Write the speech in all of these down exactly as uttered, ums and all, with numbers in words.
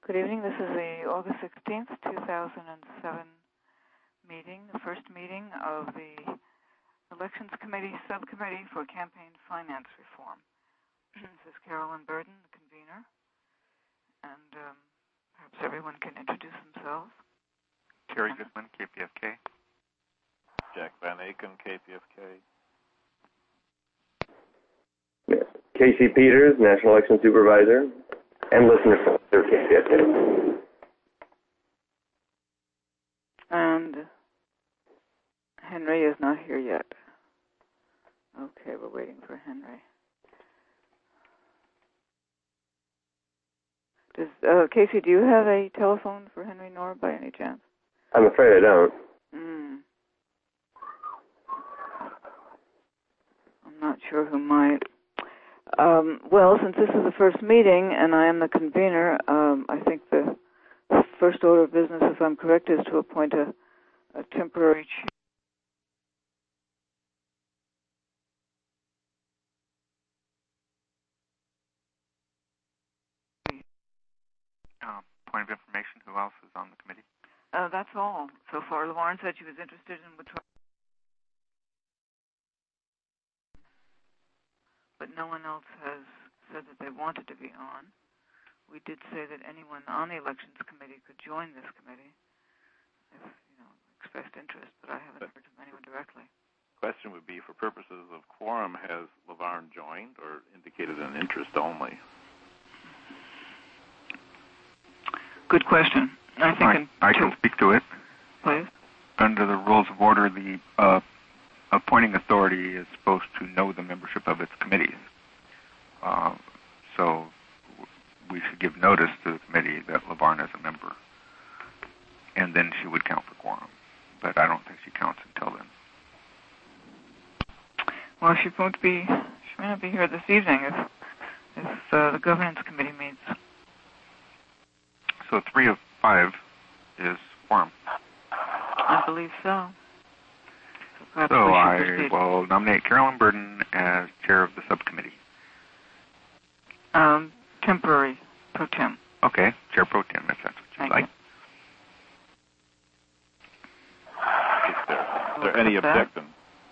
Good evening. This is the August sixteenth, two thousand seven meeting, the first meeting of the Elections Committee Subcommittee for Campaign Finance Reform. This is Carolyn Burden, the convener, and um, perhaps everyone can introduce themselves. Terry Goodman, K P F K. Jack Van Aken, K P F K. Yes. Casey Peters, National Election Supervisor, and listener for K P F K. And Henry is not here yet. Okay, we're waiting for Henry. Does uh, Casey, do you have a telephone for Henry Knorr by any chance? I'm afraid I don't. Mm. I'm not sure who might. Um, well, since this is the first meeting and I am the convener, um, I think the first order of business, if I'm correct, is to appoint a, a temporary chair. Uh, point of information, who else is on the committee? Uh, that's all. So far, Lauren said she was interested in which one, but no one else has said that they wanted to be on. We did say that anyone on the Elections Committee could join this committee if, you know, expressed interest, but I haven't heard from anyone directly. Question would be, for purposes of quorum, has LaVarn joined or indicated an interest only? Good question. I think I, in I two, can speak to it. please. Under the rules of order, the uh, appointing authority is supposed to know the membership of its committees. Uh, so we should give notice to the committee that LaVarn is a member, and then she would count for quorum. But I don't think she counts until then. Well, she won't be. She may not be here this evening if if uh, the governance committee meets. So three of five is quorum. I believe so. So, So I will nominate Carolyn Burden as chair of the subcommittee. Um, temporary pro tem. Okay, chair pro tem, if that's what you'd Thank like. You. Is there, is We'll there any accept that. objection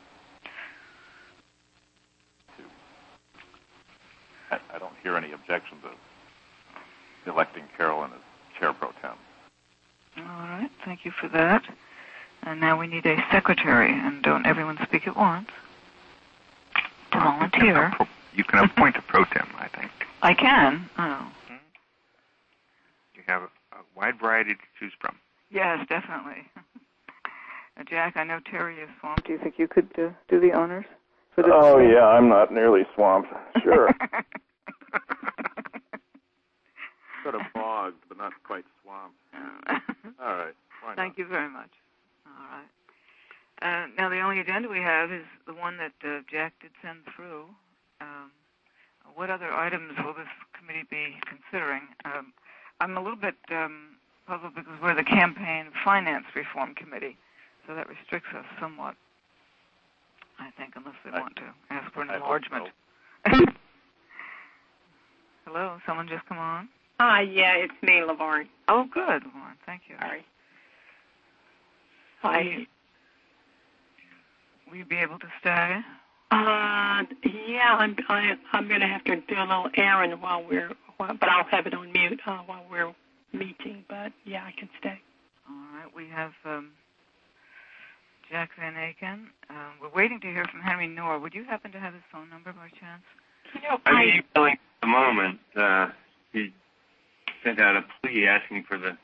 to? I, I don't hear any objection to electing Carolyn as chair pro tem. All right, thank you for that. And now we need a secretary, and don't everyone speak at once. To volunteer. You can appoint a pro tem, I think. I can. Oh. You have a, a wide variety to choose from. Yes, definitely. uh, Jack, I know Terry is swamped. Do you think you could uh, do the honors for this? Oh, yeah, I'm not nearly swamped. Sure. Sort of bogged, but not quite swamped. All right. Why not? Thank you very much. All right. Uh, now, the only agenda we have is the one that uh, Jack did send through. Um, what other items will this committee be considering? Um, I'm a little bit um, puzzled because we're the Campaign Finance Reform Committee, so that restricts us somewhat, I think, unless they I, want to ask for an I hope enlargement. so. Hello, someone just come on? Hi, yeah, it's me, LaVarn. Oh, good, Lauren. Thank you. Sorry. Will Hi. you, will you be able to stay? Uh, yeah, I'm I, I'm going to have to do a little errand while we're, while, but I'll have it on mute uh, while we're meeting. But yeah, I can stay. All right. We have um, Jack Van Aken. Um, we're waiting to hear from Henry Knorr. Would you happen to have his phone number by chance? You know, I I, mean, like at the moment, uh, he sent out a plea asking for the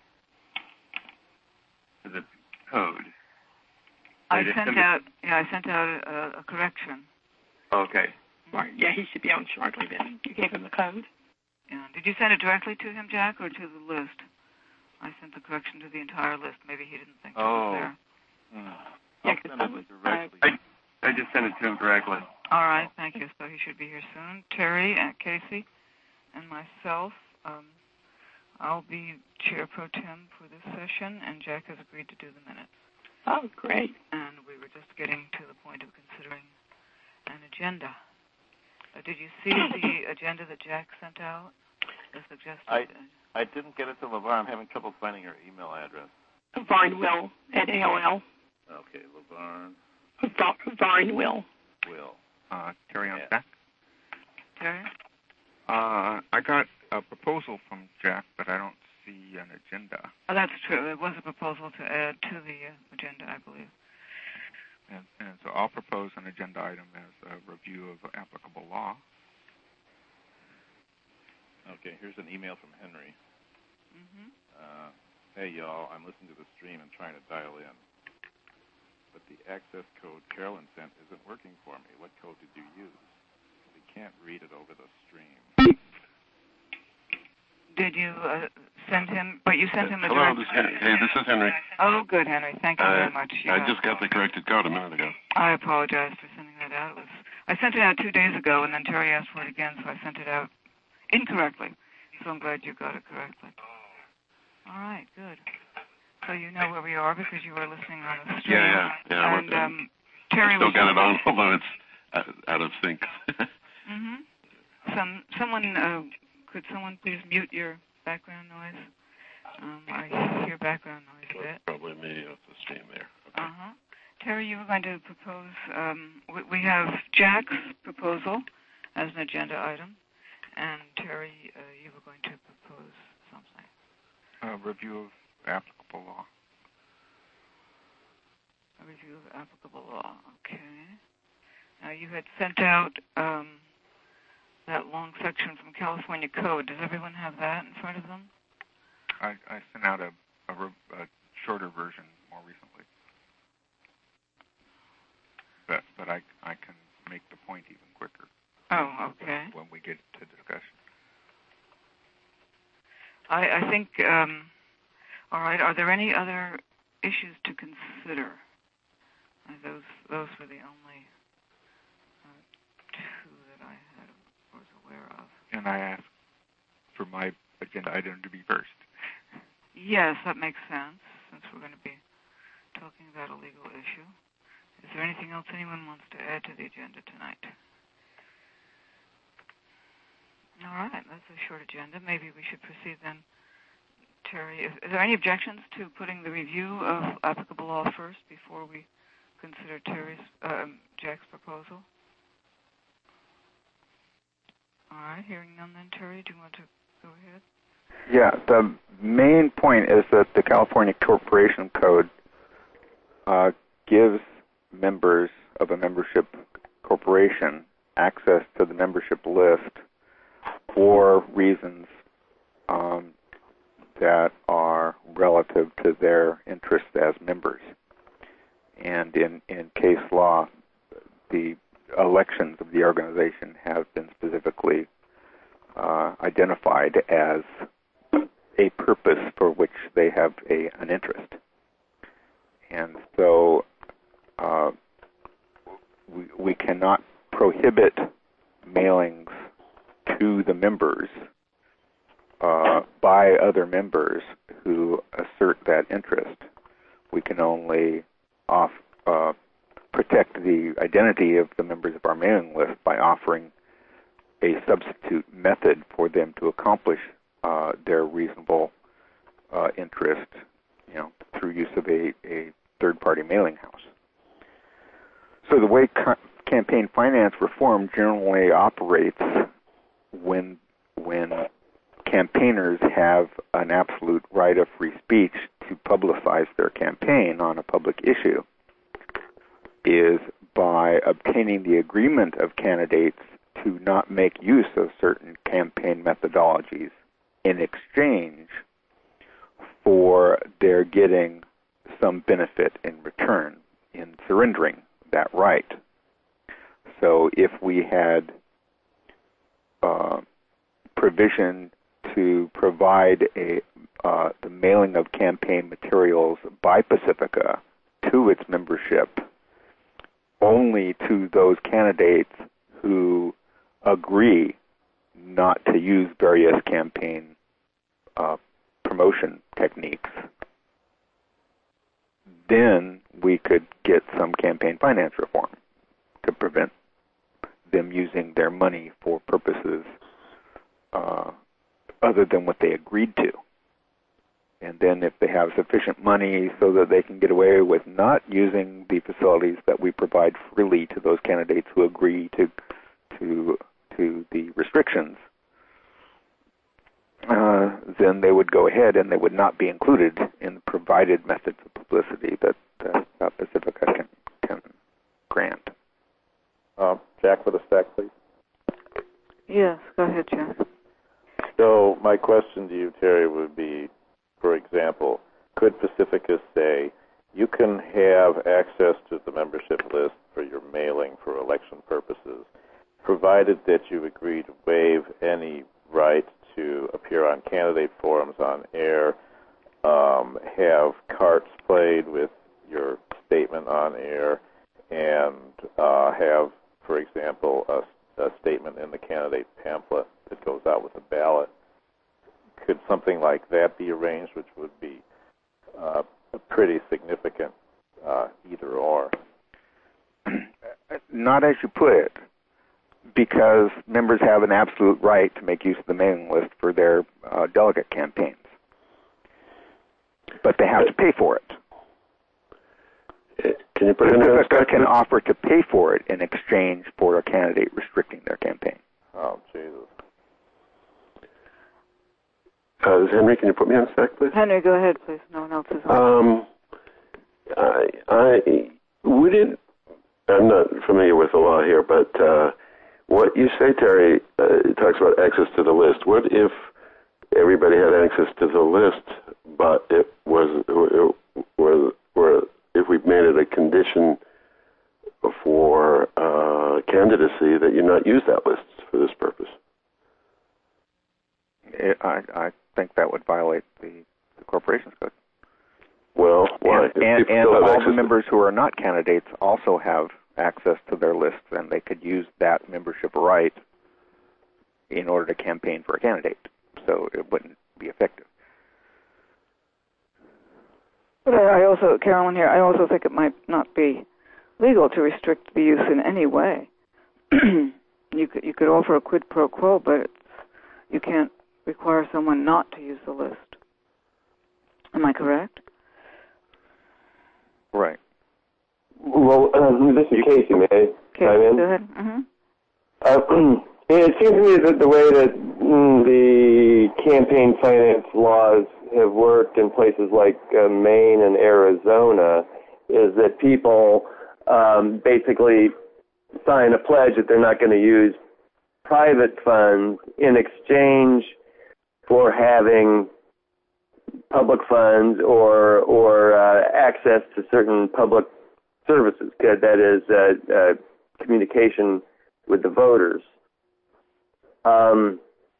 for the code. I Did sent somebody- out. Yeah, I sent out a, a correction. Okay. right, yeah, he should be on shortly. Then you gave him the code. Yeah. Did you send it directly to him, Jack, or to the list? I sent the correction to the entire list. Maybe he didn't think it Oh. was there. Hmm. Yeah, I'll 'cause send I it was- directly. I I just sent it to him directly. All right. Thank you. So he should be here soon. Terry and Casey and myself. Um, I'll be chair pro tem for this session, and Jack has agreed to do the minutes. Oh, great. And we were just getting to the point of considering an agenda. Uh, did you see the agenda that Jack sent out? the suggested. I I didn't get it to LeVar. I'm having trouble finding her email address. Varnwill at A O L. Okay, LeVarn. Varnwill. Will. Uh, Terry on Yeah. Jack. Terry? Uh, I got a proposal from Jack, but I don't see an agenda. Oh, that's true. It was a proposal to add to the uh, agenda, I believe. And, and so I'll propose an agenda item as a review of applicable law. Okay, here's an email from Henry. Mm-hmm. Uh, hey, y'all, I'm listening to the stream and trying to dial in. But the access code Carolyn sent isn't working for me. What code did you use? We can't read it over the stream. Did you uh, send him, but you sent him a Hello, direct... this is Henry. Hey, this is Henry. Oh, good, Henry. Thank you Uh, very much. I Yeah. just got the corrected code a minute ago. I apologize for sending that out. It was I sent it out two days ago, and then Terry asked for it again, so I sent it out incorrectly. So I'm glad you got it correctly. All right, good. So you know where we are because you were listening on the stream. Yeah, yeah, yeah. And um, Terry I still was got it on, although it's out, out of sync. Mm-hmm. Some someone uh, could someone please mute your background noise? Um, I hear background noise a bit. Probably me off the stream there. Okay. Uh-huh. Terry, you were going to propose, um, we, we have Jack's proposal as an agenda item, and Terry, uh, you were going to propose something. A review of applicable law. A review of applicable law, okay. Now, you had sent out um, that long section from California Code. Does everyone have that in front of them? I, I sent out a, a, a shorter version more recently. But, but I, I can make the point even quicker. Oh, okay. When we get to discussion. I, I think, um, all right, are there any other issues to consider? Uh, those those were the only uh, two that I had, was aware of. And I asked for my agenda item to be first. Yes, that makes sense, since we're going to be talking about a legal issue. Is there anything else anyone wants to add to the agenda tonight? All right, that's a short agenda. Maybe we should proceed then. Terry, is, is there any objections to putting the review of applicable law first before we consider Terry's, um, Jack's proposal? All right, hearing none then, Terry, do you want to go ahead? Yeah, the main point is that the California Corporation Code uh, gives members of a membership corporation access to the membership list for reasons um, that are relative to their interest as members. And in, in case law, the elections of the organization have been specifically uh, identified as a purpose for which they have a, an interest. And so uh, we, we cannot prohibit mailings to the members uh, by other members who assert that interest. We can only off, uh, protect the identity of the members of our mailing list by offering a substitute method for them to accomplish uh, their reasonable uh, interest, you know, through use of a, a third-party mailing house. So the way ca- campaign finance reform generally operates when when campaigners have an absolute right of free speech to publicize their campaign on a public issue is by obtaining the agreement of candidates to not make use of certain campaign methodologies in exchange for their getting some benefit in return in surrendering that right. So if we had uh, provision to provide a uh, the mailing of campaign materials by Pacifica to its membership only to those candidates who agree not to use various campaign uh, promotion techniques, then we could get some campaign finance reform to prevent them using their money for purposes uh, other than what they agreed to. And then if they have sufficient money so that they can get away with not using the facilities that we provide freely to those candidates who agree to to to the restrictions, uh, then they would go ahead and they would not be included in the provided methods of publicity that uh, South Pacifica can, can grant. Uh, Jack with a stack, please. Yes, go ahead, Jack. So my question to you, Terry, would be, for example, could Pacifica say, you can have access to the membership list for your mailing for election purposes, provided that you agree to waive any right to appear on candidate forums on air, um, have cards played with your statement on air, and uh, have, for example, a, a statement in the candidate pamphlet that goes out with a ballot. Could something like that be arranged, which would be uh, a pretty significant uh, either or? Not as you put it, because members have an absolute right to make use of the mailing list for their uh, delegate campaigns. But they have to pay for it. Can you put it in a Pacifica can offer to pay for it in exchange for a candidate restricting their campaign. Oh, Jesus. Uh, Henry, can you put me on spec, please? Henry, go ahead, please. No one else is on. Um, I, I would it. I'm not familiar with the law here, but uh, what you say, Terry, uh, it talks about access to the list. What if everybody had access to the list, but it was, or, or if we made it a condition for uh, candidacy that you not use that list for this purpose? It, I, I think that would violate the, the Corporations Code. Well, why? And, and, and all the members who are not candidates also have access to their lists, and they could use that membership right in order to campaign for a candidate. So it wouldn't be effective. But I, I also, Carolyn here, I also think it might not be legal to restrict the use in any way. you could you could offer a quid pro quo, but it's, you can't require someone not to use the list. Am I correct? Right. Well, um, this is Casey, may I chime in? Go ahead. Mm-hmm. Uh, it seems to me that the way that mm, the campaign finance laws have worked in places like uh, Maine and Arizona is that people um, basically sign a pledge that they're not going to use private funds in exchange for having public funds or or uh, access to certain public services, that is uh, uh, communication with the voters. Um,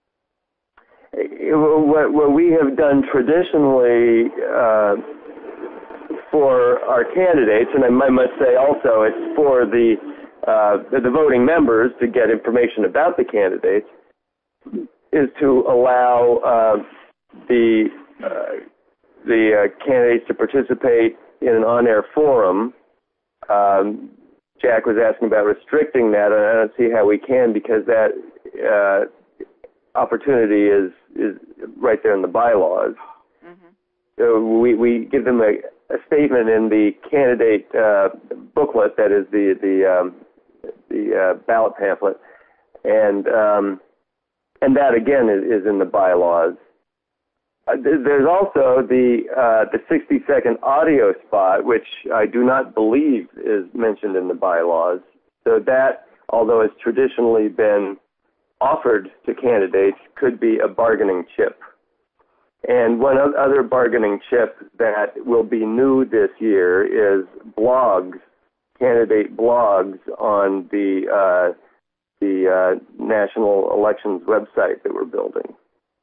what, what we have done traditionally uh, for our candidates, and I must say also it's for the, uh, the the voting members to get information about the candidates, is to allow uh, the uh, the uh, candidates to participate in an on-air forum. Um, Jack was asking about restricting that, and I don't see how we can, because that uh, opportunity is is right there in the bylaws. Mm-hmm. So we, we give them a, a statement in the candidate uh, booklet, that is the the um, the uh, ballot pamphlet, and um, and that again is, is in the bylaws. Uh, there's also the uh, the sixty second audio spot, which I do not believe is mentioned in the bylaws. So that, although it's traditionally been offered to candidates, could be a bargaining chip. And one other bargaining chip that will be new this year is blogs, candidate blogs on the uh, the uh, National Elections website that we're building.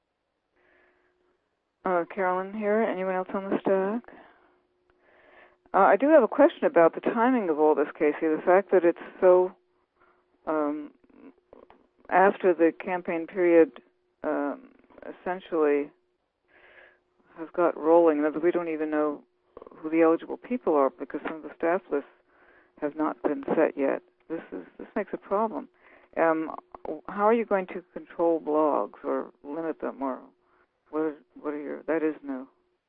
Uh, Carolyn here. Anyone else on the stack? Uh, I do have a question about the timing of all this, Casey. The fact that it's so um, after the campaign period um, essentially has got rolling. We don't even know who the eligible people are because some of the staff lists have not been set yet. This is this makes a problem. Um, how are you going to control blogs or limit them, or what? Are, what are your? That is new.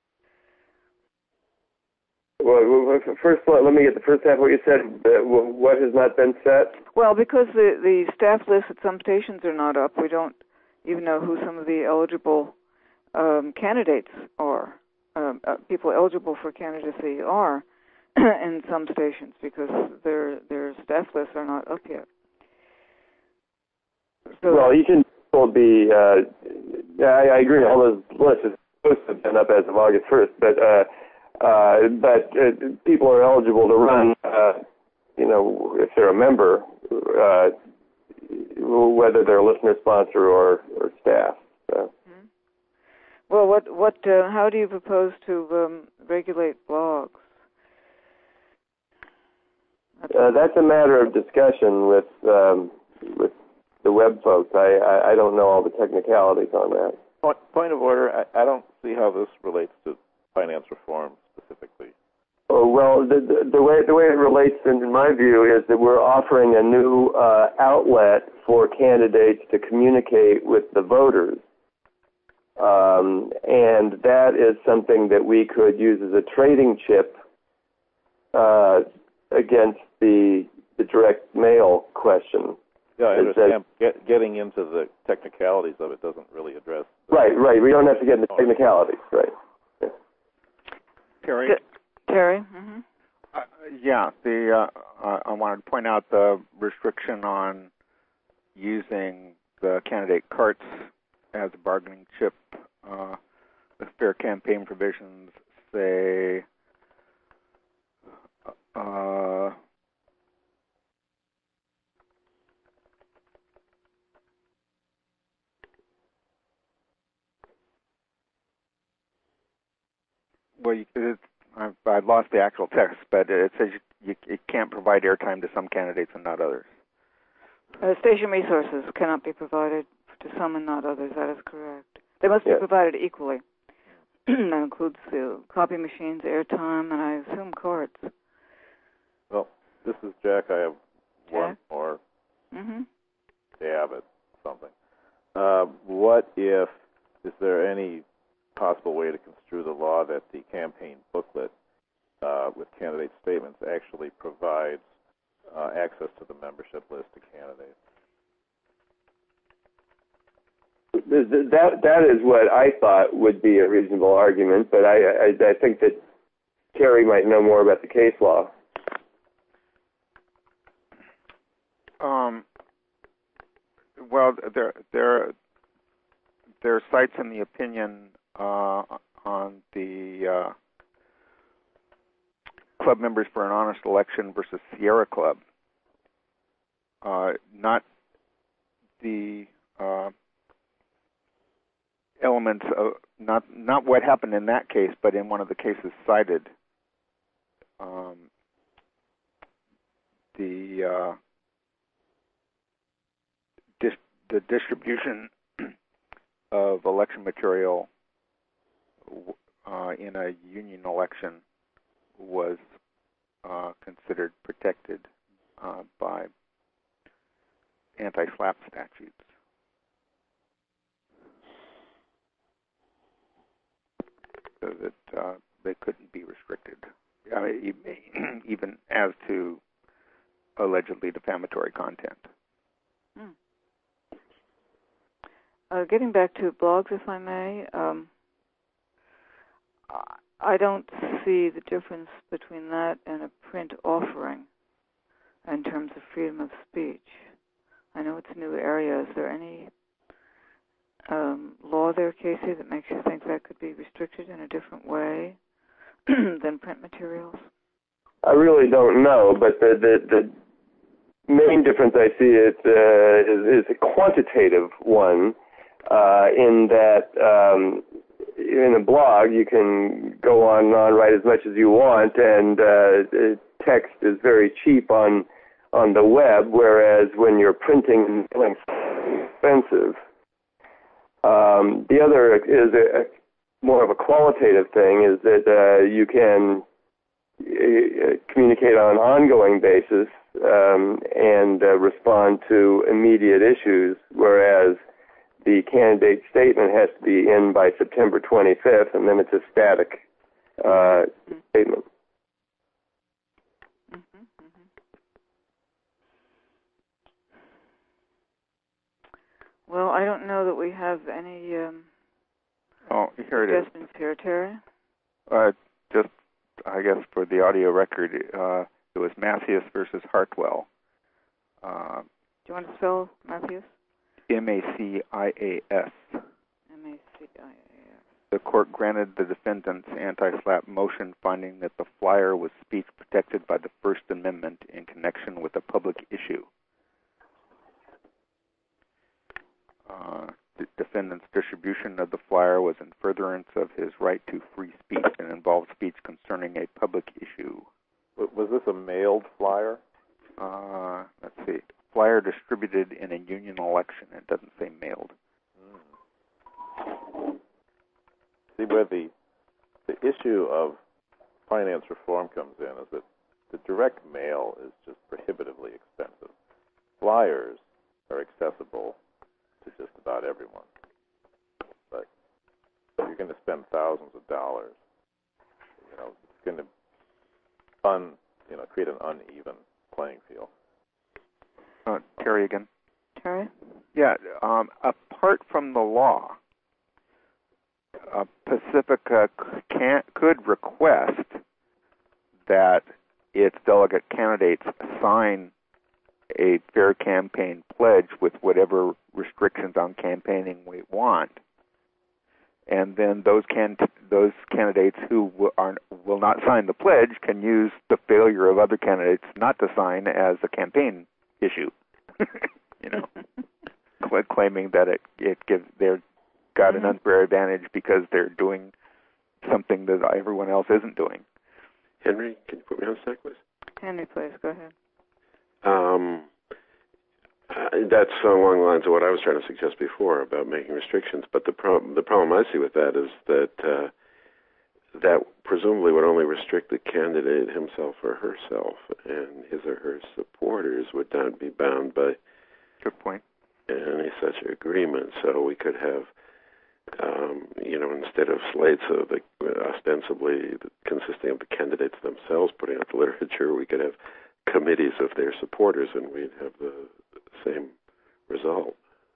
Well, first, let me get the first half of what you said. What has not been set? Well, because the the staff lists at some stations are not up, we don't even know who some of the eligible um, candidates are. Um, uh, people eligible for candidacy are in some stations because their their staff lists are not up yet. So well, you can be. Uh, I, I agree. All those lists are supposed to have been up as of August first, but uh, uh, but uh, people are eligible to run. Uh, you know, if they're a member, uh, whether they're a listener, sponsor, or, or staff. So. mm-hmm. Well, what what? Uh, how do you propose to um, regulate blogs? Uh, that's a matter of discussion with um, with the web folks. I, I, I don't know all the technicalities on that. Point, point of order, I, I don't see how this relates to finance reform specifically. Oh, well, the, the, the way the way it relates, in my view, is that we're offering a new uh, outlet for candidates to communicate with the voters. Um, and that is something that we could use as a trading chip uh, against the the direct mail question. Yeah, I understand. Get, getting into the technicalities of it doesn't really address. Right, right. We don't have to get into technicalities, right? Yeah. Terry. Terry. Mm-hmm. Uh, yeah, the uh, uh, I wanted to point out the restriction on using the candidate carts as a bargaining chip. Uh, the fair campaign provisions say. Uh, well, you, it, I've, I've lost the actual text, but it says you, you, it can't provide airtime to some candidates and not others. Uh, station resources cannot be provided to some and not others. That is correct. They must be yes. provided equally. That includes the copy machines, airtime, and I assume cards. Well, this is Jack. I have Jack? one more Mm-hmm. stab at something. Uh, what if, is there any possible way to construe the law that the campaign booklet uh, with candidate statements actually provides uh, access to the membership list to candidates? That that is what I thought would be a reasonable argument, but I, I I think that Terry might know more about the case law. Um. Well, there there there are cites in the opinion uh, on the uh, Club Members for an Honest Election versus Sierra Club. Uh, not the uh, elements of not not what happened in that case, but in one of the cases cited, um, the uh, dis- the distribution of election material uh, in a union election was uh, considered protected uh, by anti-SLAPP statutes. So that uh, they couldn't be restricted, I mean, even as to allegedly defamatory content. Hmm. Uh, getting back to blogs, if I may, um, I don't see the difference between that and a print offering in terms of freedom of speech. I know it's a new area. Is there any um, law there, Casey, that makes you think that could be restricted in a different way than print materials? I really don't know, but the the, the main difference I see is, uh, is, is a quantitative one, uh, in that um, in a blog you can go on and on, write as much as you want, and uh, text is very cheap on on the web, whereas when you're printing and mailing, it's expensive. Um, the other is a, a more of a qualitative thing, is that uh, you can uh, communicate on an ongoing basis um, and uh, respond to immediate issues, whereas the candidate statement has to be in by September twenty-fifth, and then it's a static uh, mm-hmm. statement. Mm-hmm, mm-hmm. Well, I don't know that we have any um, oh, here it is. suggestions here, Terry. Uh, just, I guess, for the audio record, uh, it was Mathias versus Hartwell. Uh, Do you want to spell Mathias? M A C I A S. M A C I A S. The court granted the defendant's anti-SLAPP motion, finding that the flyer was speech protected by the First Amendment in connection with a public issue. Uh, the defendant's distribution of the flyer was in furtherance of his right to free speech and involved speech concerning a public issue. Was this a mailed flyer? Uh, let's see. Flyer distributed in a union election. It doesn't say mailed. Mm. See, where the the issue of finance reform comes in is that the direct mail is just prohibitively expensive. Flyers are accessible to just about everyone. But if you're going to spend thousands of dollars, you know, it's going to un, you know, create an uneven playing field. Uh, Terry again. Terry? Yeah, um, apart from the law, uh, Pacifica can, could request that its delegate candidates sign a fair campaign pledge with whatever restrictions on campaigning we want, and then those can those candidates who will, are, will not sign the pledge can use the failure of other candidates not to sign as a campaign issue. You know, cl- claiming that it it gives they're got mm-hmm. an unfair advantage because they're doing something that everyone else isn't doing. Henry, can you put me on a sec, please? Henry, please go ahead. Um, uh, that's along the lines of what I was trying to suggest before about making restrictions. But the problem the problem I see with that is that uh, that presumably would only restrict the candidate himself or herself, and his or her supporters would not be bound by good point any such agreement. So we could have, um, you know, instead of slates of the ostensibly consisting of the candidates themselves putting out the literature, we could have committees of their supporters, and we'd have the same result.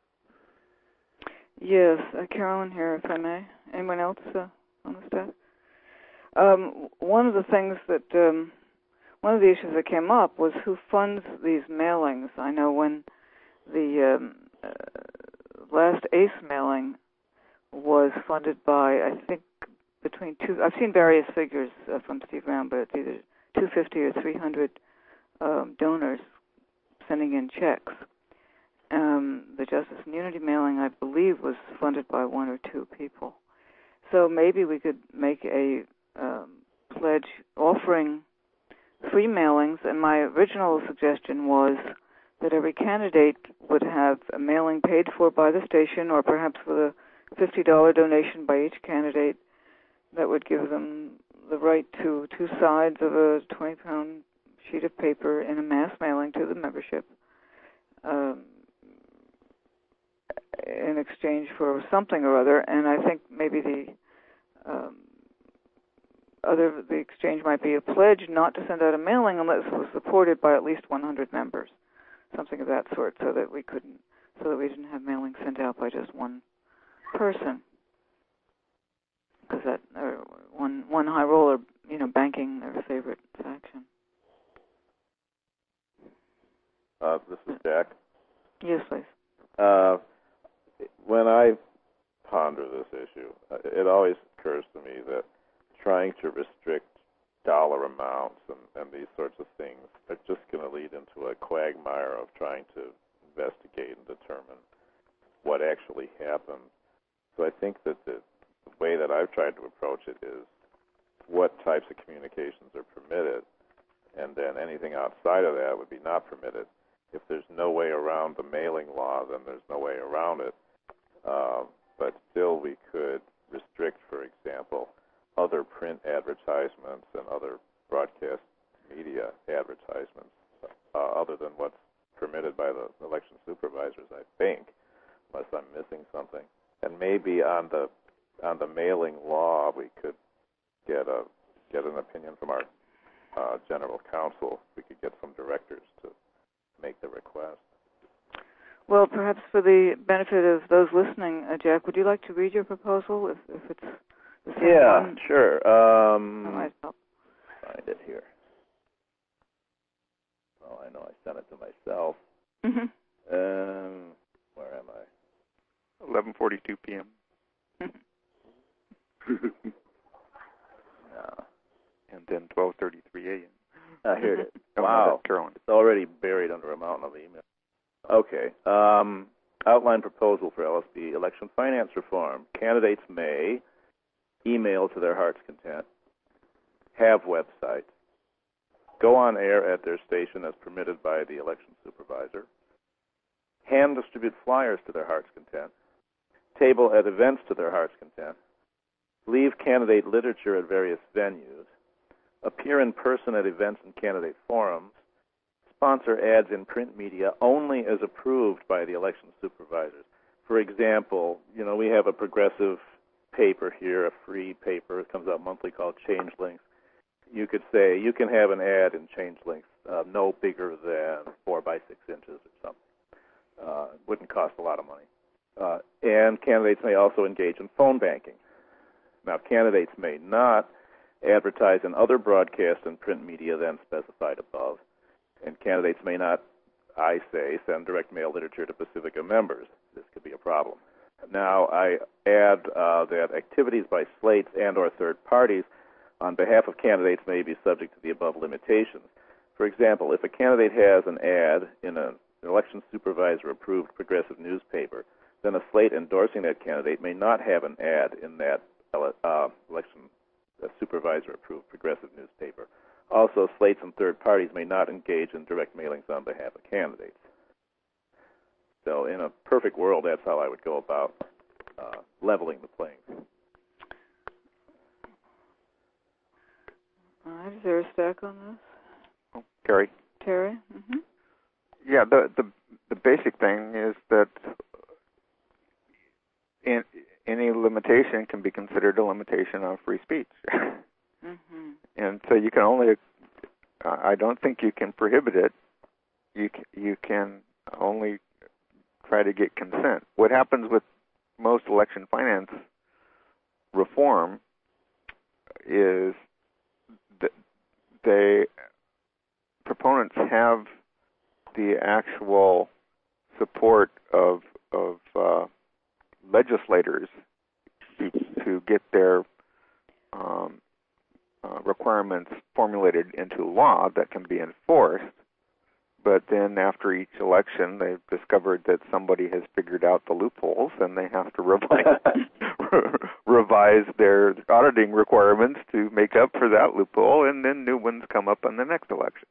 Yes, uh, Carolyn here, if I may. Anyone else uh, on the staff? Um, one of the things that, um, one of the issues that came up was who funds these mailings. I know when the um, uh, last A C E mailing was funded by, I think, between two, I've seen various figures uh, from Steve Brown, but it's either two hundred fifty or three hundred um, donors sending in checks. Um, the Justice and Unity mailing, I believe, was funded by one or two people. So maybe we could make a um, pledge offering free mailings, and my original suggestion was that every candidate would have a mailing paid for by the station, or perhaps with a fifty dollars donation by each candidate that would give them the right to two sides of a twenty pound sheet of paper in a mass mailing to the membership um, in exchange for something or other. And I think maybe the um, other the exchange might be a pledge not to send out a mailing unless it was supported by at least one hundred members, something of that sort, so that we couldn't, so that we didn't have mailings sent out by just one person, because that uh, one one high roller, you know, banking their favorite faction. Uh, this is Jack. Yes, please. Uh, when I ponder this issue, uh, it always occurs to me that trying to restrict dollar amounts and, and these sorts of things are just going to lead into a quagmire of trying to investigate and determine what actually happened. So I think that the, the way that I've tried to approach it is what types of communications are permitted, and then anything outside of that would be not permitted. If there's no way around the mailing law, then there's no way around it. Uh, but still we could restrict, for example, other print advertisements and other broadcast media advertisements uh, other than what's permitted by the election supervisors, I think, unless I'm missing something. And maybe on the on the mailing law, we could get a get an opinion from our uh, general counsel. We could get some directors to make the request. Well, perhaps for the benefit of those listening, uh, Jack, would you like to read your proposal if, if it's the same Yeah, one? sure. Um, I might help. Find it here. Well, I know I sent it to myself. Mm-hmm. Um, where am I? eleven forty-two p.m. No. And then twelve thirty-three a.m. I heard it. Oh, no, Wow. that's Carolyn. It's already buried under a mountain of email. Okay. Um, outline proposal for L S B election finance reform. Candidates may email to their heart's content, have websites, go on air at their station as permitted by the election supervisor, hand distribute flyers to their heart's content, table at events to their heart's content, leave candidate literature at various venues, appear in person at events and candidate forums, sponsor ads in print media only as approved by the election supervisors. For example, you know, we have a progressive paper here, a free paper. It comes out monthly called Change Links. You could say you can have an ad in Change Links uh, no bigger than four by six inches or something. Uh, it wouldn't cost a lot of money. Uh, and candidates may also engage in phone banking. Now, candidates may not advertise in other broadcast and print media than specified above, and candidates may not, I say, send direct mail literature to Pacifica members. This could be a problem. Now, I add uh, that activities by slates and or third parties on behalf of candidates may be subject to the above limitations. For example, if a candidate has an ad in an election supervisor-approved progressive newspaper, then a slate endorsing that candidate may not have an ad in that uh, election supervisor-approved progressive newspaper. Also, slates and third parties may not engage in direct mailings on behalf of candidates. So in a perfect world, that's how I would go about uh, leveling the playing field. All right, is there a stack on this? Oh, Terry? Terry? Mm-hmm. Yeah, the, the the basic thing is that in, any limitation can be considered a limitation on free speech. Mm-hmm. And so you can only, uh, I don't think you can prohibit it. You can, you can only try to get consent. What happens with most election finance reform is that they, proponents have the actual support of of uh, legislators to, to get their um, uh, requirements formulated into law that can be enforced. But then after each election, they've discovered that somebody has figured out the loopholes, and they have to revise, revise their auditing requirements to make up for that loophole, and then new ones come up in the next election.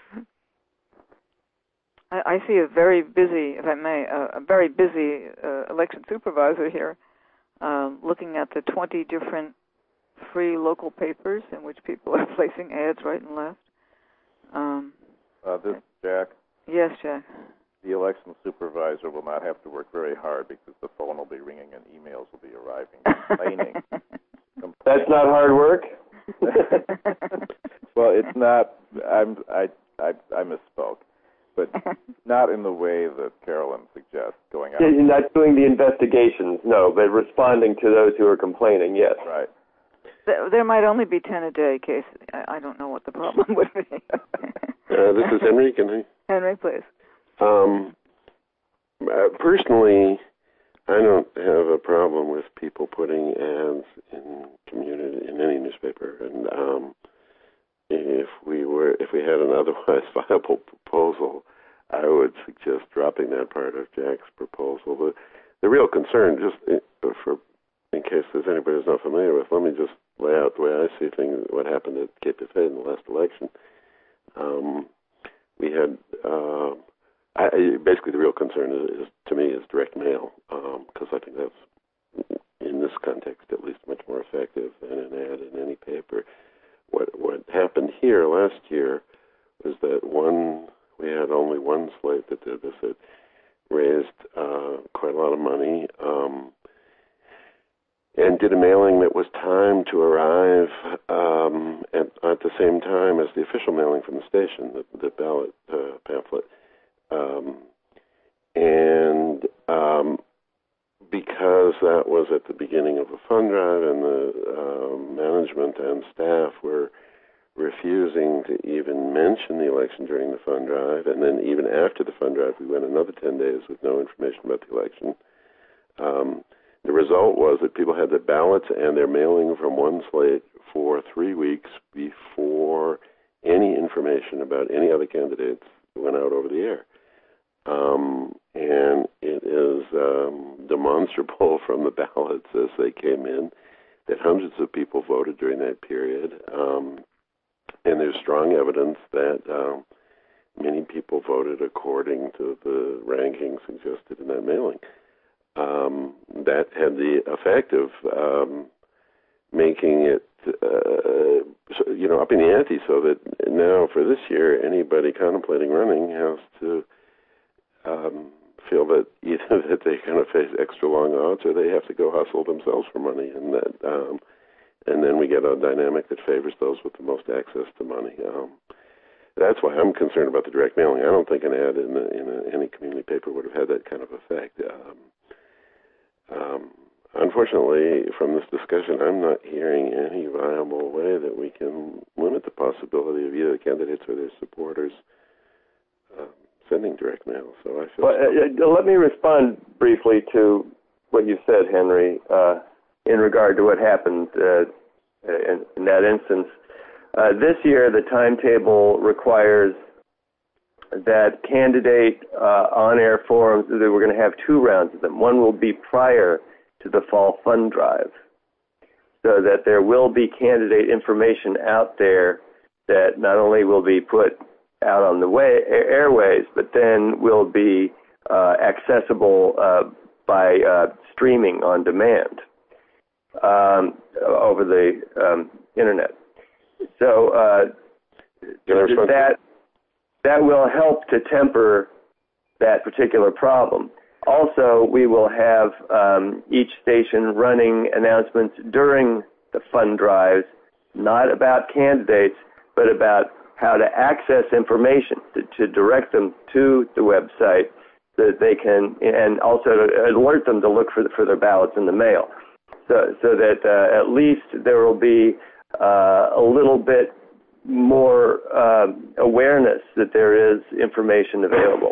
I, I see a very busy, if I may, uh, a very busy uh, election supervisor here, uh, looking at the twenty different free local papers in which people are placing ads right and left. Um, uh, this is Jack. Yes, Jack. The election supervisor will not have to work very hard because the phone will be ringing and emails will be arriving complaining. That's not hard work. Well, it's not. I'm. I. I. I misspoke, but not in the way that Carolyn suggests. Going out. You're not doing the investigations, no, but responding to those who are complaining. Yes. Right. There might only be ten a day, Casey. I, I don't know what the problem would be. uh, this is Henry. Can I? Henry, please. Um, uh, personally, I don't have a problem with people putting ads in community in any newspaper, and um, if we were if we had an otherwise viable proposal, I would suggest dropping that part of Jack's proposal. The the real concern, just for in case there's anybody who's not familiar with, let me just lay out the way I see things. What happened at K P F A in the last election? Um, we had. Uh, I, basically, the real concern is, is, to me, is direct mail, because um, I think that's, in this context at least, much more effective than an ad in any paper. What what happened here last year was that one, we had only one slate that did this. It raised uh, quite a lot of money um, and did a mailing that was timed to arrive um, at, at the same time as the official mailing from the station, the, the ballot uh, pamphlet. Um, and um, because that was at the beginning of a fund drive and the uh, management and staff were refusing to even mention the election during the fund drive, and then even after the fund drive, we went another ten days with no information about the election. Um, the result was that people had their ballots and their mailing from one slate for three weeks before any information about any other candidates went out over the air. Um, and it is um, demonstrable from the ballots as they came in that hundreds of people voted during that period. Um, and there's strong evidence that um, many people voted according to the ranking suggested in that mailing. Um, that had the effect of um, making it, uh, you know, upping the ante so that now for this year, anybody contemplating running has to um, feel that either that they're going to face extra long odds or they have to go hustle themselves for money, and that, um, and then we get a dynamic that favors those with the most access to money. Um, that's why I'm concerned about the direct mailing. I don't think an ad in, a, in a, any community paper would have had that kind of effect. Um, um, unfortunately, from this discussion, I'm not hearing any viable way that we can limit the possibility of either the candidates or their supporters uh, sending direct mail. So I feel. Well, uh, let me respond briefly to what you said, Henry, uh, in regard to what happened uh, in, in that instance. Uh, this year, the timetable requires that candidate uh, on-air forums, that we're going to have two rounds of them. One will be prior to the fall fund drive, so that there will be candidate information out there that not only will be put out on the way, airways, but then will be uh, accessible uh, by uh, streaming on demand um, over the um, internet. So uh, that that will help to temper that particular problem. Also, we will have um, each station running announcements during the fund drives, not about candidates, but about how to access information, to, to direct them to the website so that they can, and also to alert them to look for, for their ballots in the mail, so, so that uh, at least there will be uh, a little bit more uh, awareness that there is information available.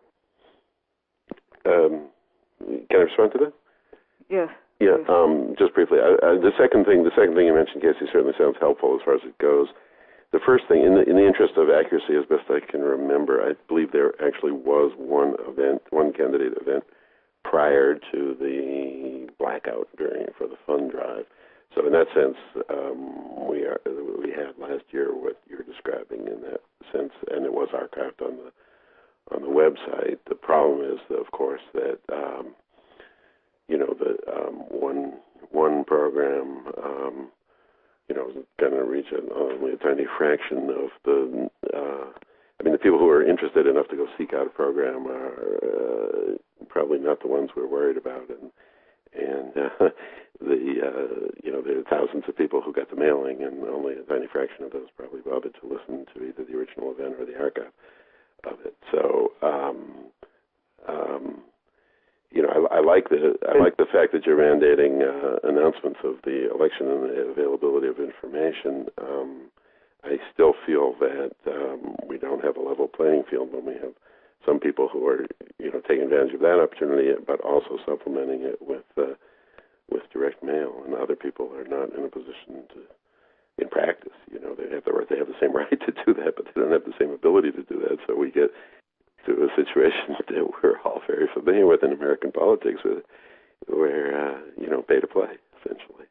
Um, can I respond to that? Yes. Yeah. Um, just briefly, I, I, the second thing, the second thing you mentioned, Casey, certainly sounds helpful as far as it goes. The first thing, in the in the interest of accuracy, as best I can remember, I believe there actually was one event, one candidate event, prior to the blackout during for the fund drive. So in that sense, um, we are we had last year what you're describing in that sense, and it was archived on the on the website. The problem is, of course, that um, you know the um, one one program um, you know is going to reach an, only a tiny fraction of the. Uh, I mean, the people who are interested enough to go seek out a program are uh, probably not the ones we're worried about, and and uh, the uh, you know there are thousands of people who got the mailing, and only a tiny fraction of those probably bothered to listen to either the original event or the archive of it. So, um, um, you know, I, I like the I like the fact that you're mandating uh, announcements of the election and the availability of information. Um, I still feel that um, we don't have a level playing field when we have some people who are, you know, taking advantage of that opportunity, but also supplementing it with uh, with direct mail, and other people are not in a position to. In practice, you know, they have the right, they have the same right to do that, but they don't have the same ability to do that. So we get to a situation that we're all very familiar with in American politics, with, where uh, you know, pay to play, essentially.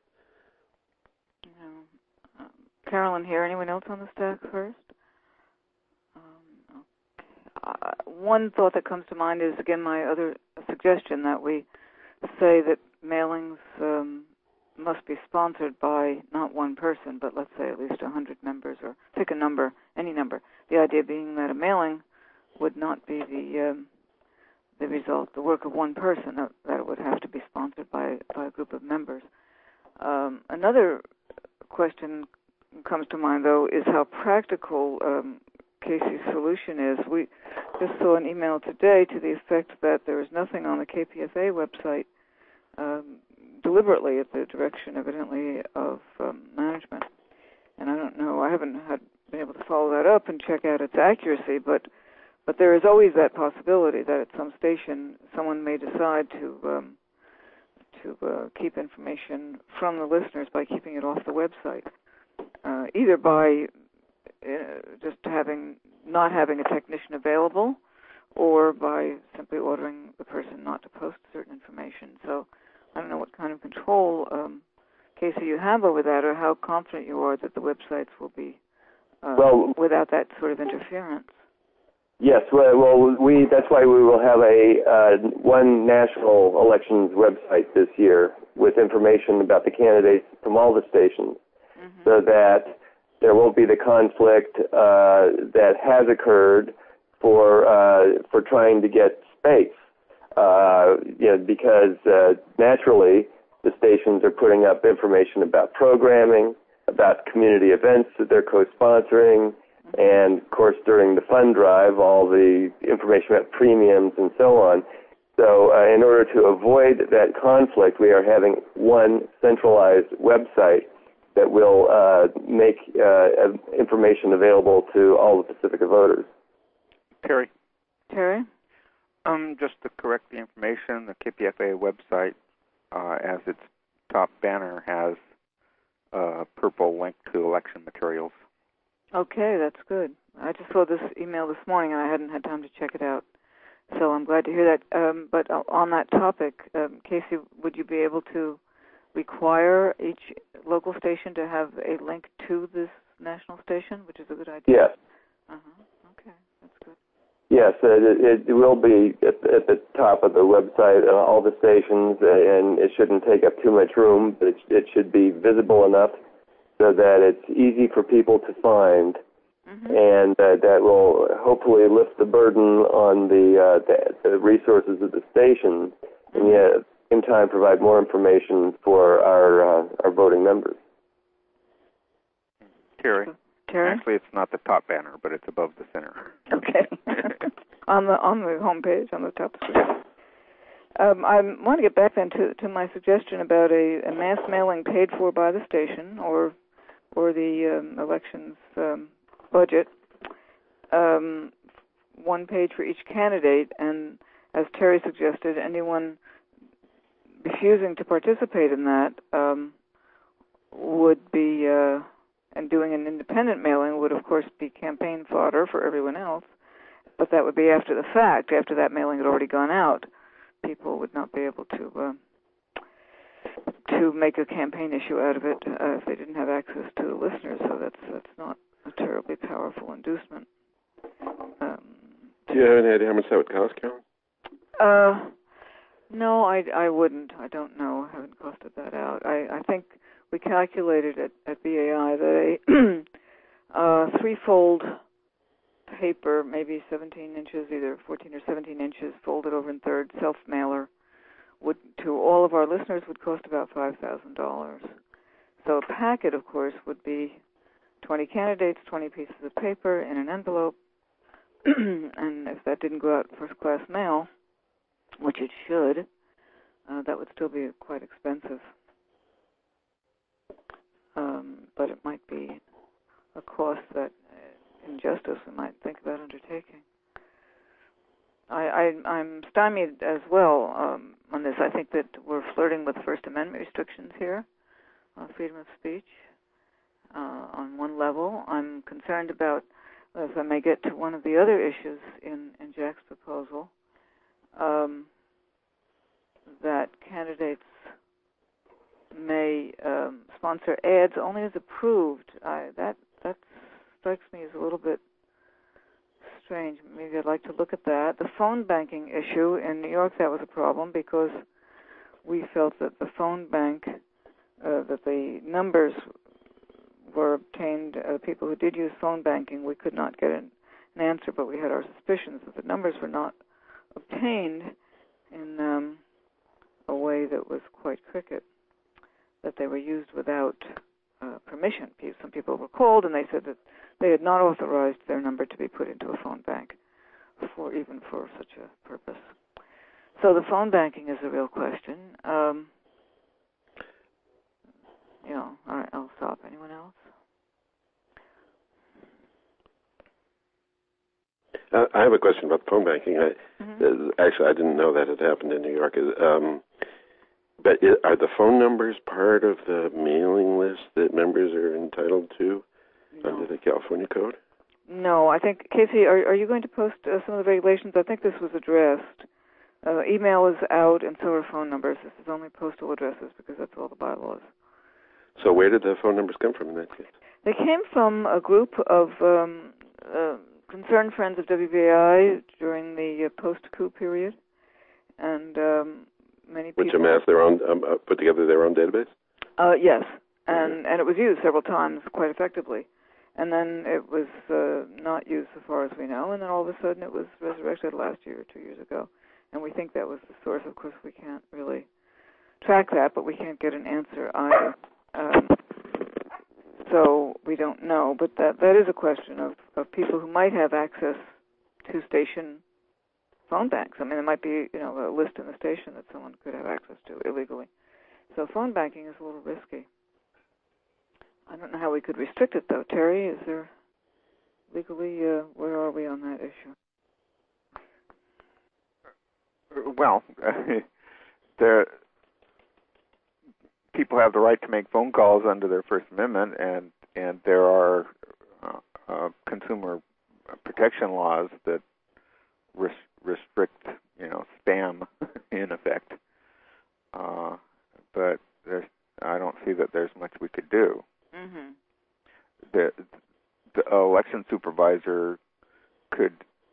Yeah. Um, Carolyn here. Anyone else on the stack first? Um, okay. uh, one thought that comes to mind is, again, my other suggestion that we say that mailings um, must be sponsored by not one person, but let's say at least one hundred members, or pick a number, any number. The idea being that a mailing would not be the um, the result, the work of one person, that, that it would have to be sponsored by, by a group of members. Um, another question comes to mind, though, is how practical um, Casey's solution is. We just saw an email today to the effect that there is nothing on the K P F A website um, deliberately at the direction, evidently, of um, management. And I don't know, I haven't had been able to follow that up and check out its accuracy, but but there is always that possibility that at some station someone may decide to um, to uh, keep information from the listeners by keeping it off the website, uh, either by uh, just having not having a technician available, or by simply ordering the person not to post certain information. So I don't know what kind of control, um, Casey, you have over that, or how confident you are that the websites will be uh, well, without that sort of interference. Yes, well, we that's why we will have a uh, one national elections website this year with information about the candidates from all the stations, mm-hmm. so that there won't be the conflict uh, that has occurred for uh, for trying to get space. Uh, you know, because uh, naturally the stations are putting up information about programming, about community events that they're co-sponsoring. And, of course, during the fund drive, all the information about premiums and so on. So uh, in order to avoid that conflict, we are having one centralized website that will uh, make uh, information available to all the Pacifica voters. Terry? Terry? Um, just to correct the information, the K P F A website, uh, as its top banner, has a purple link to election materials. Okay, that's good. I just saw this email this morning, and I hadn't had time to check it out. So I'm glad to hear that. Um, but on that topic, um, Casey, would you be able to require each local station to have a link to this national station, which is a good idea? Yes. Uh-huh. Okay, that's good. Yes, uh, it, it will be at, at the top of the website, uh, all the stations, uh, and it shouldn't take up too much room, but it, it should be visible enough so that it's easy for people to find, mm-hmm. and uh, that will hopefully lift the burden on the, uh, the, the resources of the station, mm-hmm. and yet at the same time provide more information for our uh, our voting members. Terry? Terry? Actually, it's not the top banner, but it's above the center. Okay. on the on the home page, on the top screen. Um, I want to get back then to, to my suggestion about a, a mass mailing paid for by the station, or or the um, elections um, budget, um, one page for each candidate, and as Terry suggested, anyone refusing to participate in that um, would be, uh, and doing an independent mailing would, of course, be campaign fodder for everyone else, but that would be after the fact, after that mailing had already gone out. People would not be able to uh, to make a campaign issue out of it uh, if they didn't have access to the listeners. So that's that's not a terribly powerful inducement. Um, Do you have any idea how much that would cost, Carolyn? Uh, no, I, I wouldn't. I don't know. I haven't costed that out. I, I think we calculated at, at B A I that a uh, threefold paper, maybe seventeen inches, either fourteen or seventeen inches, folded over in third, self-mailer, would, to all of our listeners, would cost about five thousand dollars. So a packet, of course, would be twenty candidates, twenty pieces of paper in an envelope, and if that didn't go out first-class mail, which it should, uh, that would still be quite expensive. Um, but it might be a cost that in justice we might think about undertaking. I, I, I'm stymied as well um, on this. I think that we're flirting with First Amendment restrictions here on freedom of speech uh, on one level. I'm concerned about, if I may get to one of the other issues in, in Jack's proposal, um, that candidates may um, sponsor ads only as approved. I, that that strikes me as a little bit strange. Maybe I'd like to look at that. The phone banking issue in New York, that was a problem because we felt that the phone bank uh, that the numbers were obtained. Uh, people who did use phone banking, we could not get an, an answer, but we had our suspicions that the numbers were not obtained in um, a way that was quite cricket, that they were used without uh, permission. Some people were called and they said that they had not authorized their number to be put into a phone bank for even for such a purpose. So the phone banking is a real question. Um, you know, all right, I'll stop. Anyone else? Uh, I have a question about phone banking. I, Mm-hmm. uh, actually, I didn't know that had happened in New York. Um, but I are the phone numbers part of the mailing list that members are entitled to No. under the California Code? No, I think, Casey, are, are you going to post uh, some of the regulations? I think this was addressed. Uh, email is out, and so are phone numbers. This is only postal addresses because that's all the bylaw is. So where did the phone numbers come from in that case? They came from a group of um, uh, concerned friends of W B I during the uh, post-coup period, and um, many people... Which amassed their own, um, uh, put together their own database? Uh, yes, and, and it was used several times quite effectively. And then it was uh, not used so far as we know, and then all of a sudden it was resurrected last year or two years ago. And we think that was the source. Of course, we can't really track that, but we can't get an answer either. Um, so we don't know. But that that is a question of, of people who might have access to station phone banks. I mean, there might be, you know, a list in the station that someone could have access to illegally. So phone banking is a little risky. I don't know how we could restrict it, though. Terry, is there legally, uh, where are we on that issue? Well, there, people have the right to make phone calls under their First Amendment, and and there are uh, uh, consumer protection laws that res- restrict, you know, spam in effect. Uh, but there's, I don't see that there's much we could do. Mm-hmm. The, the election supervisor could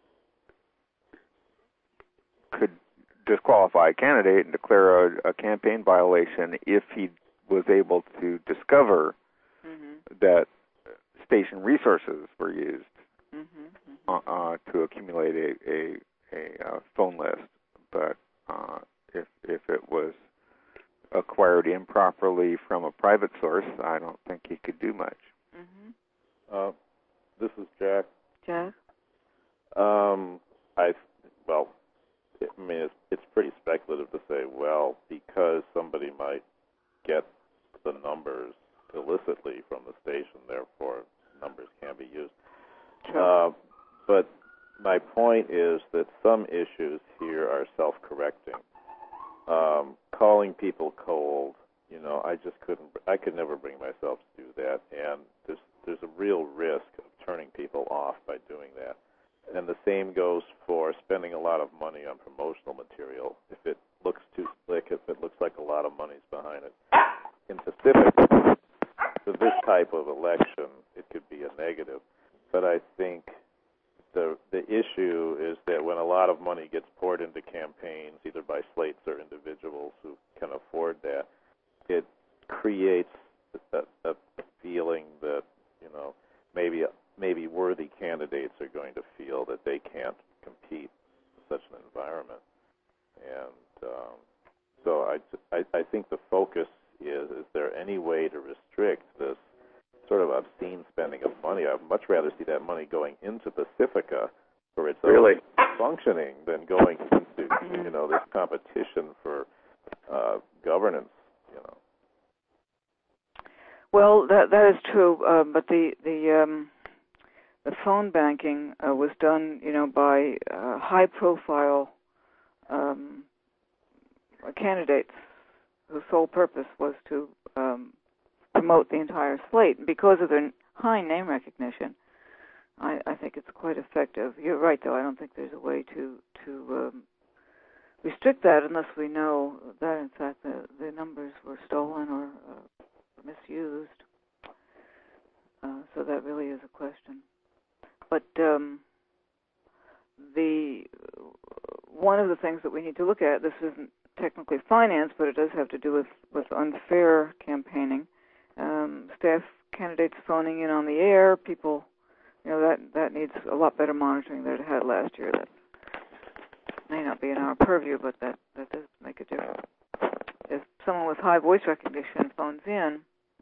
could disqualify a candidate and declare a, a campaign violation if he was able to discover Mm-hmm. that station resources were used Mm-hmm. uh, uh, to accumulate a a, a uh, phone list. But uh, if if it was acquired improperly from a private source, I don't think he could do much. Mm-hmm. Uh, this is Jack. Jack? Um, I well, it, I mean, it's, it's pretty speculative to say, well, because somebody might get the numbers illicitly from the station, therefore numbers can be used. Sure. Uh, but my point is that some issues here are self-correcting. Um, calling people cold, you know, I just couldn't, I could never bring myself to do that, and there's there's a real risk of turning people off by doing that. And the same goes for spending a lot of money on promotional material. If it looks too slick, if it looks like a lot of money's behind it. In Pacific, for this type of election, it could be a negative. But I think the the issue is that when a lot of money gets poured into campaigns, either by slates or individuals who can afford that, it creates a, a feeling that, you know, maybe maybe worthy candidates are going to feel that they can't compete in such an environment. And um, so I, I, I think the focus is, is there any way to restrict this sort of obscene spending of money? I'd much rather see that money going into Pacifica for its Really? own functioning than going into, you know, this competition for uh, governance, you know. Well, that that is true, uh, but the the um, the phone banking uh, was done, you know, by uh, high-profile um, candidates whose sole purpose was to um, promote the entire slate. And because of their high name recognition, I, I think it's quite effective. You're right, though. I don't think there's a way to to um, restrict that unless we know that, in fact, the, the numbers were stolen or uh, misused. Uh, so that really is a question. But um, the one of the things that we need to look at, this isn't technically finance, but it does have to do with, with unfair campaigning. Um, staff candidates phoning in on the air, people, you know, that, that needs a lot better monitoring than it had last year. That may not be in our purview, but that, that does make a difference. If someone with high voice recognition phones in,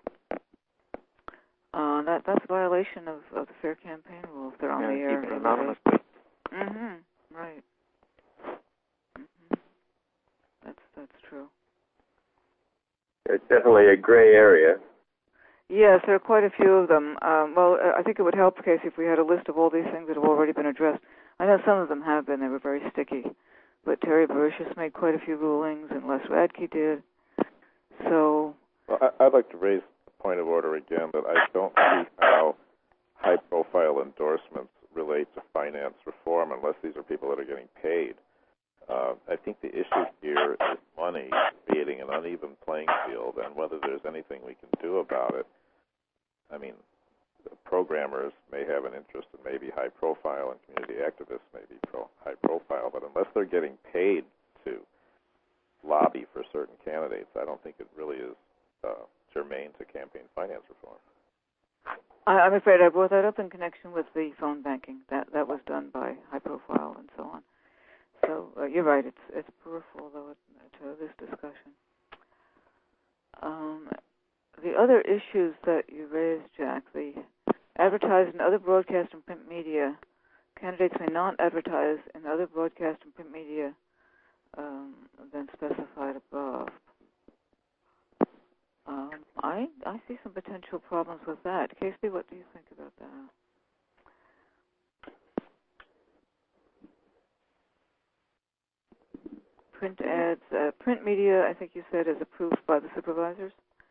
uh, that that's a violation of, of the fair campaign rule if they're on Yeah, the air. keep it anonymously. Mm-hmm. Right. Mm-hmm. That's that's true. It's definitely a gray area. Yes, there are quite a few of them. Um, well, I think it would help, Casey, if we had a list of all these things that have already been addressed. I know some of them have been. They were very sticky. But Terry Barishis made quite a few rulings, and Les Radke did. So... Well, I, I'd like to raise the point of order again that I don't see how high-profile endorsements relate to finance reform unless these are people that are getting paid. Uh, I think the issue here is money creating an uneven playing field, and whether there's anything we can do about it. I mean, the programmers may have an interest in maybe high profile, and community activists may be pro- high profile, but unless they're getting paid to lobby for certain candidates, I don't think it really is uh, germane to campaign finance reform. I, I'm afraid I brought that up in connection with the phone banking. That that was done by high profile and so on. So uh, you're right, it's it's peripheral, though, to this discussion. Um, the other issues that you raised, Jack, the advertised in other broadcast and print media, candidates may not advertise in other broadcast and print media um, than specified above. Um, I I see some potential problems with that. Casey, what do you think about that? Print ads, uh, print media, I think you said, is approved by the supervisors?